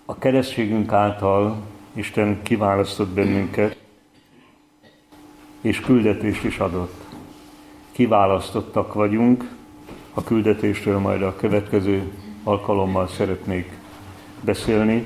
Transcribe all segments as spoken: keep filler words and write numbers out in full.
A keresztségünk által Isten kiválasztott bennünket, és küldetést is adott. Kiválasztottak vagyunk, a küldetésről majd a következő alkalommal szeretnék beszélni.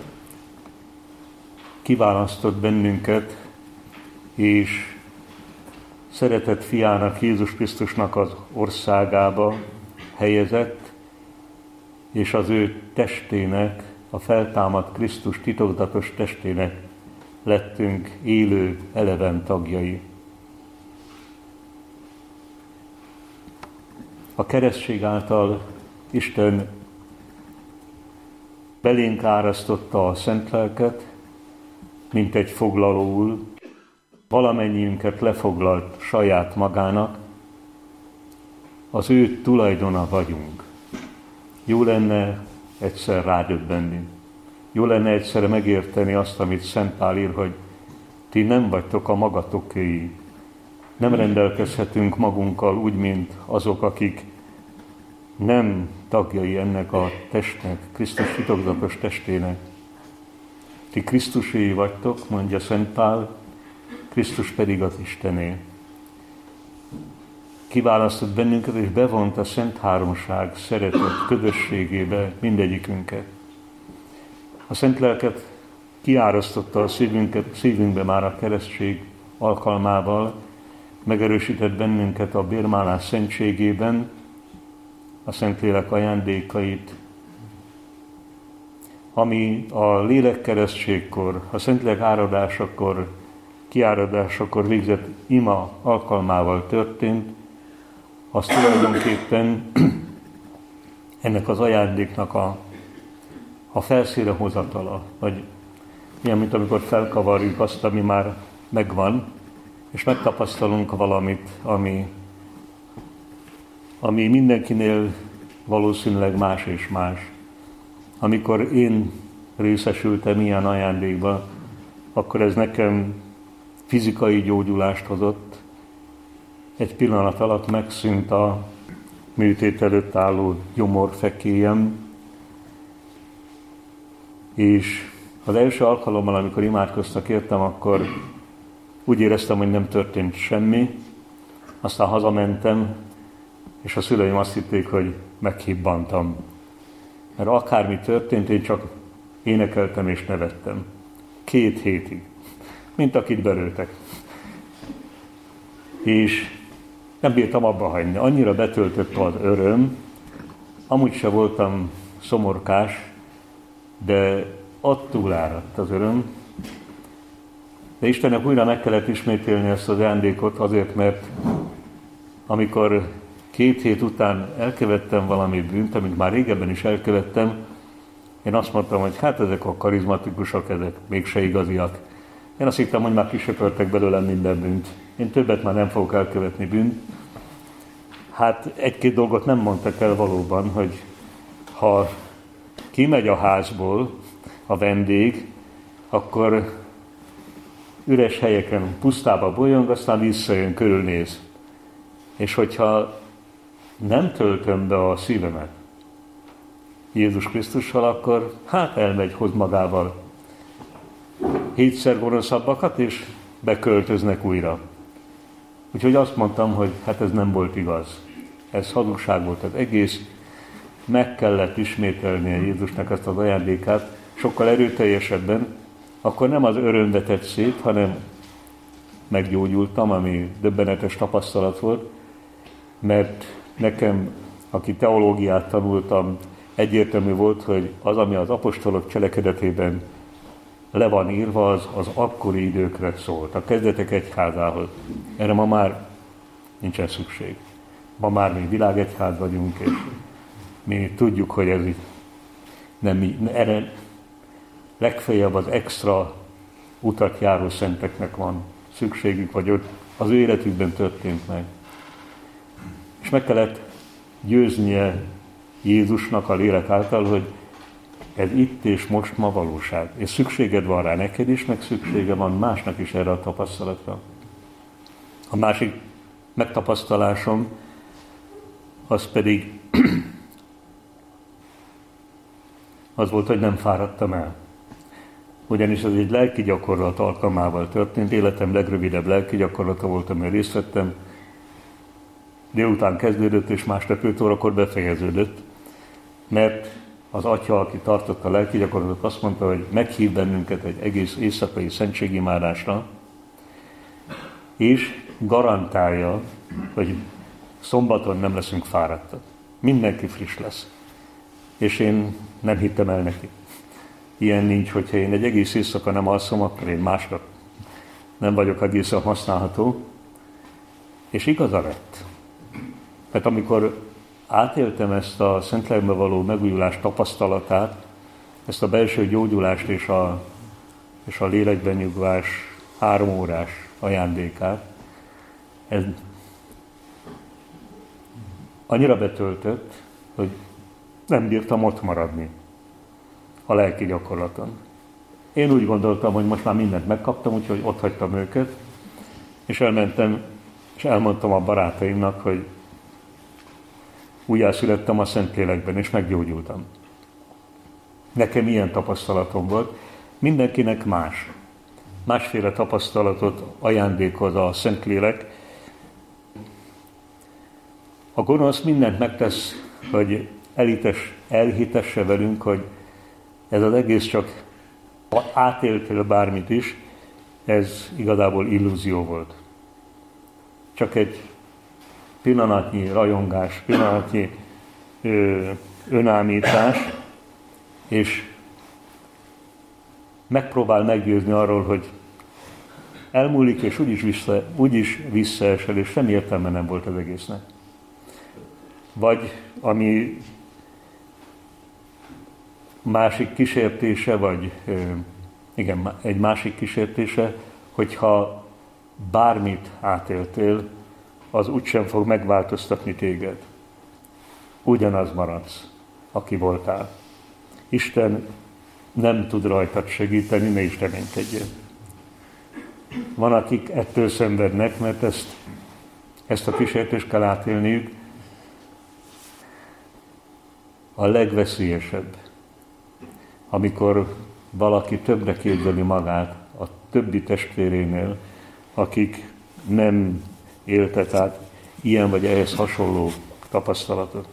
Kiválasztott bennünket, és szeretett fiának, Jézus Krisztusnak az országába helyezett, és az ő testének, a feltámadt Krisztus titokzatos testének lettünk élő, eleven tagjai. A keresztség által Isten belénk árasztotta a szent lelket, mint egy foglalóul, valamennyiünket lefoglalt saját magának, az ő tulajdona vagyunk. Jó lenne egyszer rádöbbenni. Jó lenne egyszer megérteni azt, amit Szent Pál ír, hogy ti nem vagytok a magatokéi. Nem rendelkezhetünk magunkkal úgy, mint azok, akik nem tagjai ennek a testnek, Krisztus titokzatos testének. Ti Krisztuséi vagytok, mondja Szent Pál, Krisztus pedig az Istené. Kiválasztott bennünket, és bevont a Szent Háromság szeretett közösségébe mindegyikünket. A Szent Lelket kiárasztotta a szívünket, szívünkbe már a keresztség alkalmával, megerősített bennünket a bérmálás szentségében, a Szentlélek ajándékait, ami a lélekkeresztségkor, a Szentlélek áradásakor, kiáradásakor végzett ima alkalmával történt, az tulajdonképpen ennek az ajándéknak a, a felszínre hozatala, vagy ilyen, mint amikor felkavarjuk azt, ami már megvan, és megtapasztalunk valamit, ami, ami mindenkinél valószínűleg más és más. Amikor én részesültem ilyen ajándékban, akkor ez nekem fizikai gyógyulást hozott. Egy pillanat alatt megszűnt a műtét előtt álló gyomorfekélyem, és az első alkalommal, amikor imádkoztak értem, akkor úgy éreztem, hogy nem történt semmi. Aztán hazamentem, és a szüleim azt hitték, hogy meghibbantam. Mert akármi történt, én csak énekeltem és nevettem. Két hétig. Mint akit belőltek. És nem bírtam abba hagyni. Annyira betöltött az öröm, amúgy se voltam szomorkás, de ott túláradt az öröm. De Istennek újra meg kellett ismételni ezt az ajándékot azért, mert amikor két hét után elkövettem valami bűnt, amit már régebben is elkövettem, én azt mondtam, hogy hát ezek a karizmatikusok, ezek mégse igaziak. Én azt hittem, hogy már kisöpörtek belőlem minden bűnt. Én többet már nem fogok elkövetni bűnt. Hát egy-két dolgot nem mondtak el valóban, hogy ha kimegy a házból a vendég, akkor üres helyeken pusztába bolyong, aztán visszajön, körülnéz. És hogyha nem töltöm be a szívemet Jézus Krisztussal, akkor hát elmegy, hoz magával hétszer gonoszabbakat, és beköltöznek újra. Úgyhogy azt mondtam, hogy hát ez nem volt igaz. Ez hazugság volt az egész. Meg kellett ismételni a Jézusnak ezt az ajándékát, sokkal erőteljesebben. Akkor nem az öröm vetett szét, hanem meggyógyultam, ami döbbenetes tapasztalat volt, mert nekem, aki teológiát tanultam, egyértelmű volt, hogy az, ami az apostolok cselekedetében le van írva, az, az akkori időkre szólt, a kezdetek egyházához. Erre ma már nincsen szükség. Ma már mi világegyház vagyunk, és mi tudjuk, hogy ez itt nem mi. Erre legfeljebb az extra utat járó szenteknek van szükségük, vagy ott az ő életükben történt meg. És meg kellett győznie Jézusnak a lélek által, hogy ez itt és most ma valóság. És szükséged van rá neked is, meg szüksége van másnak is erre a tapasztalatra. A másik megtapasztalásom, az pedig az volt, hogy nem fáradtam el. Ugyanis ez egy lelki gyakorlat alkalmával történt, életem legrövidebb lelki gyakorlata volt, amiben részt vettem. Délután kezdődött, és másnap öt órakor befejeződött, mert az atya, aki tartotta a lelki gyakorlatot, azt mondta, hogy meghív bennünket egy egész éjszakai szentségimádásra, és garantálja, hogy szombaton nem leszünk fáradtak. Mindenki friss lesz. És én nem hittem el neki. Ilyen nincs, hogyha én egy egész éjszaka nem alszom, akkor én másnap nem vagyok egészen használható. És igaza lett. Mert amikor átéltem ezt a Szentlélekbe való megújulás tapasztalatát, ezt a belső gyógyulást és a, és a lélekben nyugvás három órás ajándékát, ez annyira betöltött, hogy nem bírtam ott maradni a lelki gyakorlaton. Én úgy gondoltam, hogy most már mindent megkaptam, úgyhogy ott hagytam őket, és elmentem, és elmondtam a barátaimnak, hogy újjászülettem a Szentlélekben, és meggyógyultam. Nekem ilyen tapasztalatom volt. Mindenkinek más. Másféle tapasztalatot ajándékoz a Szentlélek. A gonosz mindent megtesz, hogy elites, elhitesse velünk, hogy ez az egész csak, ha átéltél bármit is, ez igazából illúzió volt. Csak egy pillanatnyi rajongás, pillanatnyi ö, önállítás, és megpróbál meggyőzni arról, hogy elmúlik, és úgyis, vissza, úgyis visszaesel, és semmi értelme nem volt az egésznek. Vagy ami másik kísértése, vagy ö, igen, egy másik kísértése, hogyha bármit átéltél, az úgysem fog megváltoztatni téged. Ugyanaz maradsz, aki voltál. Isten nem tud rajtad segíteni, ne is reménykedjél. Van, akik ettől szenvednek, mert ezt, ezt a kísértést kell átélniük. A legveszélyesebb, amikor valaki többre képzeli magát a többi testvérénél, akik nem éltek át ilyen vagy ehhez hasonló tapasztalatot.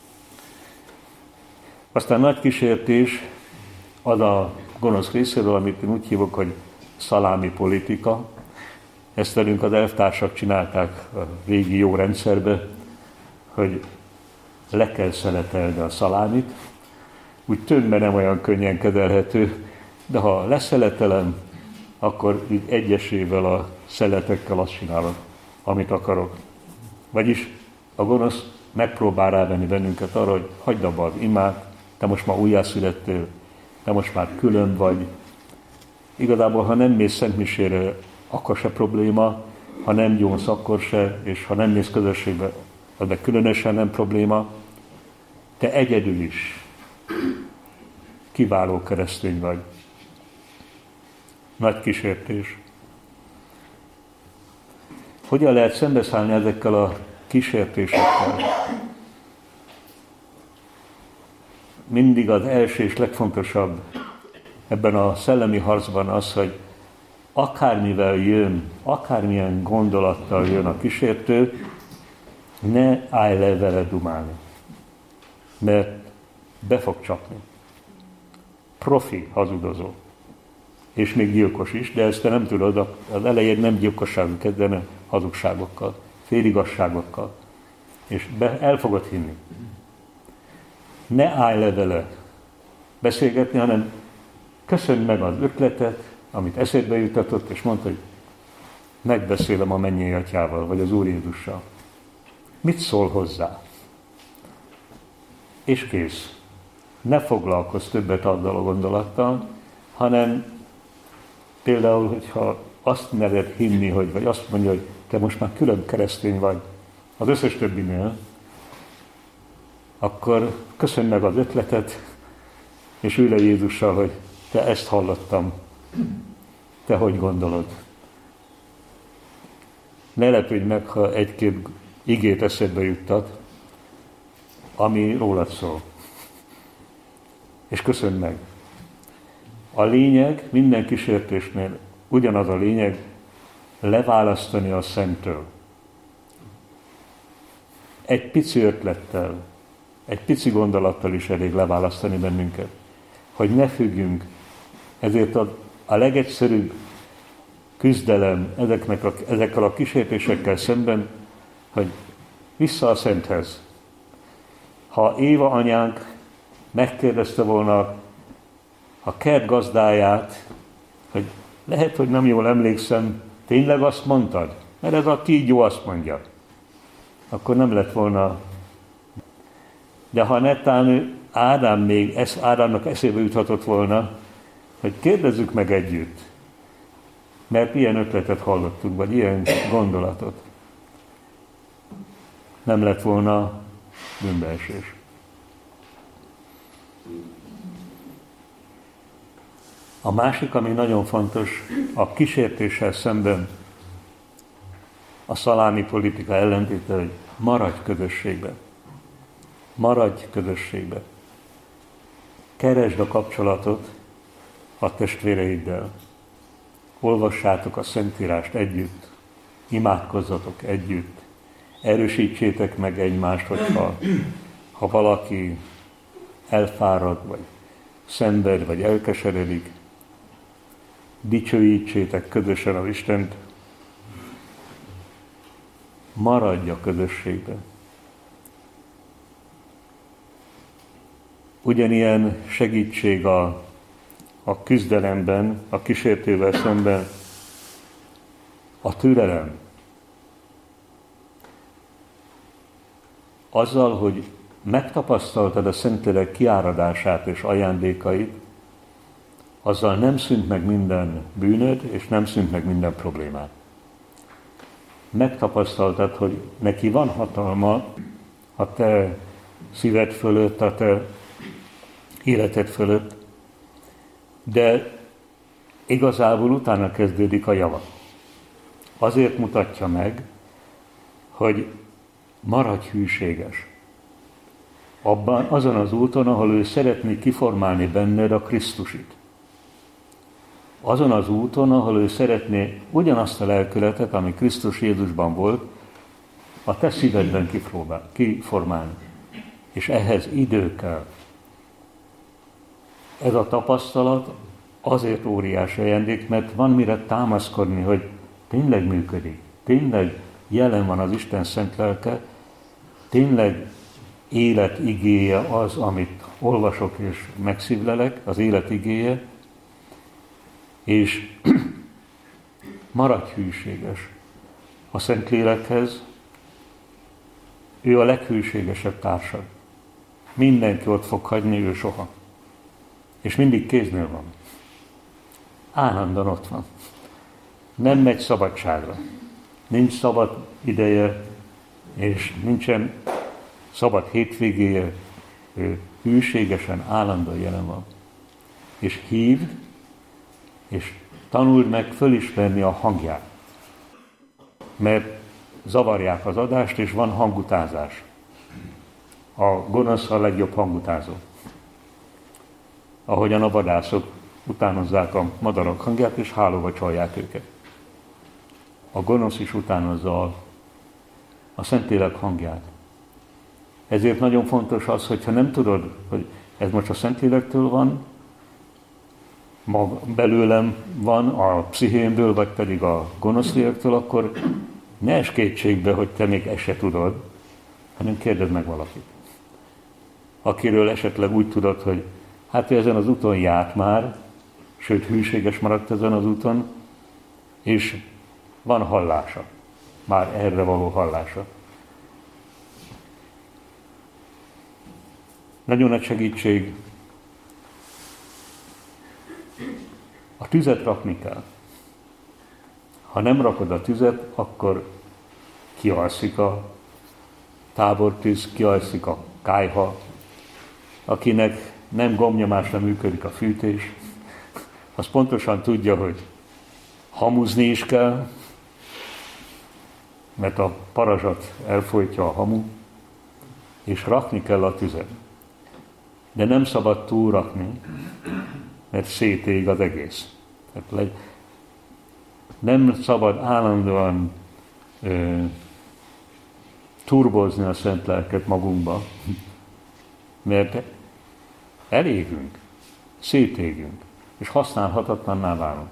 Aztán nagy kísértés az a gonosz részéről, amit én úgy hívok, hogy szalámi politika. Ezt velünk az elvtársak csinálták a régi jó rendszerbe, hogy le kell szeletelni a szalámit. Úgy tömbben nem olyan könnyen kezelhető, de ha leszeletelem, akkor így egyesével a szeletekkel azt csinálok, amit akarok. Vagyis a gonosz megpróbál rávenni bennünket arra, hogy hagyd abba az imát, te most már újjászülettél, te most már külön vagy. Igazából, ha nem mész szentmisére, akkor se probléma, ha nem gyónsz, akkor se, és ha nem mész közösségbe, az meg különösen nem probléma. Te egyedül is kiváló keresztény vagy. Nagy kísértés. Hogyan lehet szembeszállni ezekkel a kísértésekkel? Mindig az első és legfontosabb ebben a szellemi harcban az, hogy akármivel jön, akármilyen gondolattal jön a kísértő, ne állj le vele dumálni, mert be fog csapni. Profi hazudozó. És még gyilkos is, de ezt te nem tudod, az elején nem gyilkosságok kezdene, hazugságokkal, féligasságokkal. És be, el fogod hinni. Ne állj le vele beszélgetni, hanem köszönd meg az ötletet, amit eszedbe jutatott, és mondd, hogy megbeszélem a mennyei atyával, vagy az Úr Jézussal. Mit szól hozzá? És kész. Ne foglalkozz többet azzal a gondolattal, hanem például, hogyha azt mered hinni, hogy, vagy azt mondja, hogy te most már külön keresztény vagy az összes többinél, akkor köszönj meg az ötletet, és ülj le Jézussal, hogy te ezt hallottam, te hogy gondolod. Ne lepődj meg, ha egy-két igét eszedbe juttat, ami rólad szól. és köszönd meg. A lényeg minden kísértésnél ugyanaz a lényeg, leválasztani a Szenttől. Egy pici ötlettel, egy pici gondolattal is elég leválasztani bennünket, hogy ne függjünk. Ezért a, a legegyszerűbb küzdelem ezeknek a, ezekkel a kísértésekkel szemben, hogy vissza a Szenthez. Ha Éva anyánk megkérdezte volna a kert gazdáját, hogy lehet, hogy nem jól emlékszem, tényleg azt mondtad? Mert ez a kígyó azt mondja. Akkor nem lett volna. De ha netán Ádám még, ez, Ádámnak eszébe juthatott volna, hogy kérdezzük meg együtt, mert ilyen ötletet hallottunk, vagy ilyen gondolatot. Nem lett volna bűnbeesés. A másik, ami nagyon fontos, a kísértéssel szemben a szalámi politika ellentéte, hogy maradj közösségben. Maradj közösségben. Keresd a kapcsolatot a testvéreiddel. Olvassátok a Szentírást együtt. Imádkozzatok együtt. Erősítsétek meg egymást, hogyha ha valaki elfárad, vagy szenved, vagy elkeseredik. Dicsőítsétek közösen az Istent. Maradj a közösségben. Ugyanilyen segítség a, a küzdelemben, a kísértővel szemben a türelem. Azzal, hogy megtapasztaltad a Szentlélek kiáradását és ajándékait, azzal nem szűnt meg minden bűnöd, és nem szűnt meg minden problémád. Megtapasztaltad, hogy neki van hatalma a te szíved fölött, a te életed fölött, de igazából utána kezdődik a java. Azért mutatja meg, hogy maradj hűséges. Abban, azon az úton, ahol ő szeretné kiformálni benned a Krisztusit. Azon az úton, ahol ő szeretné ugyanazt a lelkületet, ami Krisztus Jézusban volt, a te szívedben kipróbál, kiformálni. És ehhez idő kell. Ez a tapasztalat azért óriási ajándék, mert van mire támaszkodni, hogy tényleg működik, tényleg jelen van az Isten szent lelke, tényleg élet igéje az, amit olvasok és megszívlelek, az élet igéje, és maradj hűséges a Szentlélekhez, ő a leghűségesebb társad. Mindenki ott fog hagyni, ő soha. És mindig kéznél van. Állandóan ott van. Nem megy szabadságra. Nincs szabad ideje, és nincsen szabad hétvégéje. Ő hűségesen, állandóan jelen van. És hívd, és tanuld meg fölismerni a hangját. Mert zavarják az adást, és van hangutázás. A gonosz a legjobb hangutázó. Ahogyan a vadászok utánozzák a madarak hangját, és hálóba csalják őket. A gonosz is utánozza a, a Szentlélek hangját. Ezért nagyon fontos az, hogyha nem tudod, hogy ez most a Szentlélektől van, mag belőlem van, a pszichémből, vagy pedig a gonosz lélektől, akkor ne esd kétségbe, hogy te még ezt se tudod, hanem kérdezd meg valakit. Akiről esetleg úgy tudod, hogy hát ő ezen az úton járt már, sőt hűséges maradt ezen az úton, és van hallása, már erre való hallása. Nagyon nagy segítség. A tüzet rakni kell. Ha nem rakod a tüzet, akkor kialszik a tábortűz, kialszik a kályha. Akinek nem gombnyomásra működik a fűtés, az pontosan tudja, hogy hamuzni is kell, mert a parazsat elfolytja a hamu, és rakni kell a tüzet. de nem szabad túlrakni, mert szétég az egész. Tehát nem szabad állandóan ö, turbozni a szent lelket magunkba, mert elégünk, szétégünk, és használhatatlanná válunk.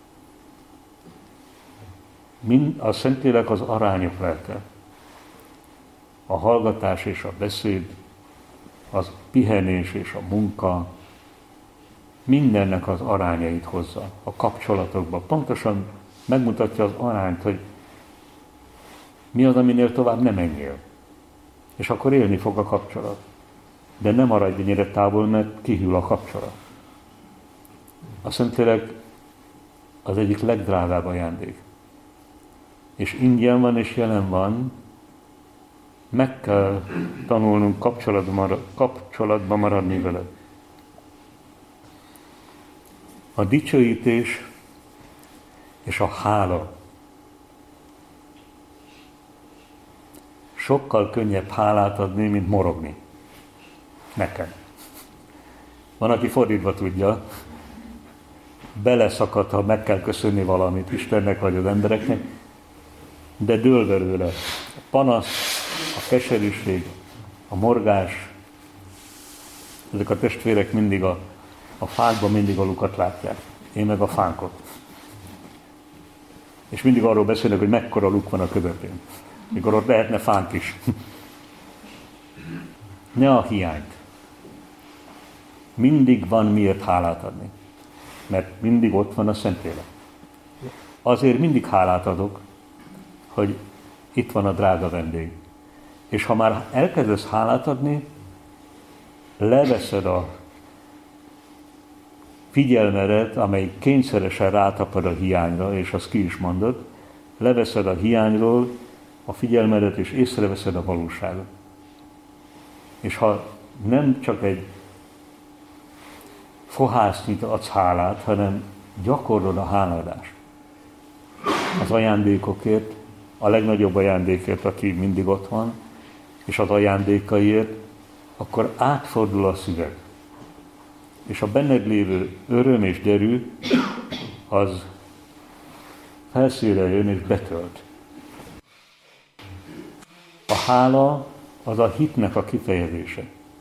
Mind a Szentlélek az arányok lelke. A hallgatás és a beszéd, az pihenés és a munka, mindennek az arányait hozza a kapcsolatokban. Pontosan megmutatja az arányt, hogy mi az, aminél tovább nem menjél. És akkor élni fog a kapcsolat. De nem maradj ennyire távol, mert kihűl a kapcsolat. A Szentlélek az egyik legdrágább ajándék. És ingyen van és jelen van, meg kell tanulnunk kapcsolatban, kapcsolatban maradni vele. A dicsőítés és a hála. Sokkal könnyebb hálát adni, mint morogni. Nekem. Van, aki fordítva tudja, beleszakad, ha meg kell köszönni valamit Istennek vagy az embereknek, de dől belőle. A panasz, a keserűség, a morgás, ezek a testvérek mindig a, a fákban mindig a lukat látják. Én meg a fánkot. És mindig arról beszélnek, hogy mekkora luk van a közepén. Mikor ott lehetne fánk is. Ne a hiányt. Mindig van miért hálát adni. Mert mindig ott van a Szentlélek. Azért mindig hálát adok, hogy itt van a drága vendég. És ha már elkezdesz hálát adni, leveszed a figyelmedet, amely kényszeresen rátapad a hiányra, és azt ki is mondod, leveszed a hiányról a figyelmedet, és észreveszed a valóságot. És ha nem csak egy fohásznyit adsz hálát, hanem gyakorlod a háladást az ajándékokért, a legnagyobb ajándékért, aki mindig ott van, és az ajándékaiért, akkor átfordul a szíved. És a benned lévő öröm és derű, az felszínre jön és betölt. A hála az a hitnek a kifejezése.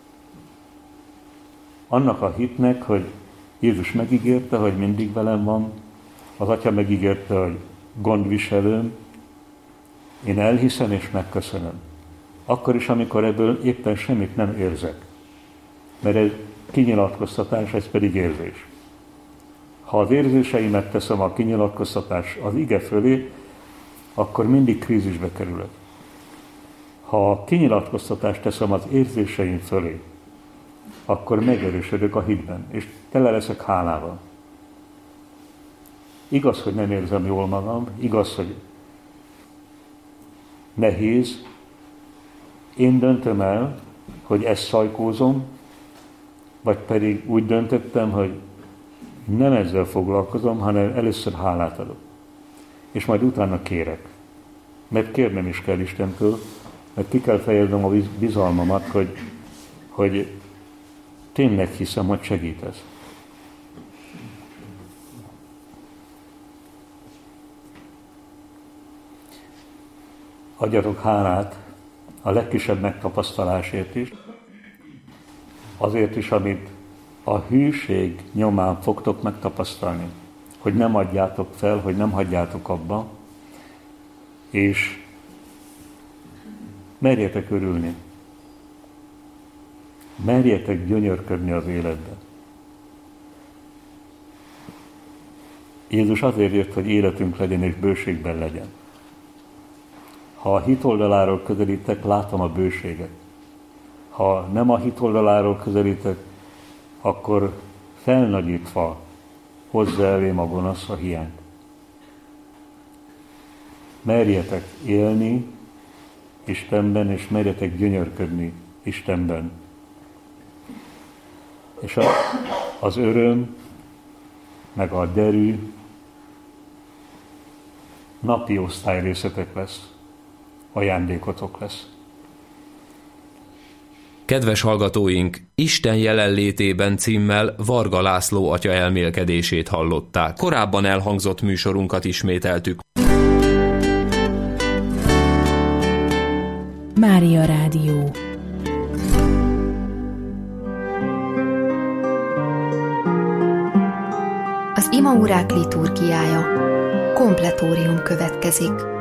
Annak a hitnek, hogy Jézus megígérte, hogy mindig velem van, az Atya megígérte, hogy gondviselőm, én elhiszem és megköszönöm. Akkor is, amikor ebből éppen semmit nem érzek. Mert ez kinyilatkoztatás, ez pedig érzés. Ha az érzéseimet teszem a kinyilatkoztatás az ige fölé, akkor mindig krízisbe kerülök. Ha a kinyilatkoztatást teszem az érzéseim fölé, akkor megerősödök a hitben, és tele leszek hálával. Igaz, hogy nem érzem jól magam, igaz, hogy nehéz. Én döntöm el, hogy ezt szajkózom, vagy pedig úgy döntöttem, hogy nem ezzel foglalkozom, hanem először hálát adok. És majd utána kérek. Mert kérnem is kell Istentől, mert ki kell fejeznem a bizalmamat, hogy, hogy tényleg hiszem, hogy segítesz. Adjatok hálát a legkisebb megtapasztalásért is, azért is, amit a hűség nyomán fogtok megtapasztalni, hogy nem adjátok fel, hogy nem hagyjátok abba, és merjetek örülni. Merjetek gyönyörködni az életben. Jézus azért jött, hogy életünk legyen és bőségben legyen. Ha a hit oldaláról közelítek, látom a bőséget. Ha nem a hit oldaláról közelítek, akkor felnagyítva hozza elém a gonosz a hiányt. Merjetek élni Istenben, és merjetek gyönyörködni Istenben. És a, az öröm, meg a derű napi osztályrészetek lesz, ajándékotok lesz. Kedves hallgatóink, Isten jelenlétében címmel Varga László atya elmélkedését hallották. Korábban elhangzott műsorunkat ismételtük. Mária Rádió. Az imaórák liturgiája. Kompletórium következik.